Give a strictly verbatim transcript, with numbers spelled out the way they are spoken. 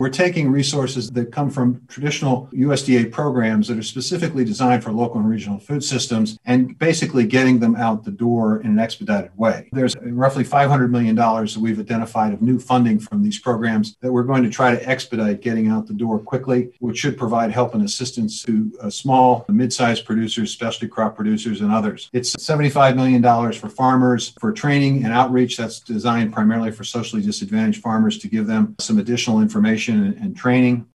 We're taking resources that come from traditional U S D A programs that are specifically designed for local and regional food systems and basically getting them out the door in an expedited way. There's roughly five hundred million dollars that we've identified of new funding from these programs that we're going to try to expedite getting out the door quickly, which should provide help and assistance to uh, small, mid-sized producers, specialty crop producers, and others. It's seventy-five million dollars for farmers for training and outreach that's designed primarily for socially disadvantaged farmers to give them some additional information and, and training.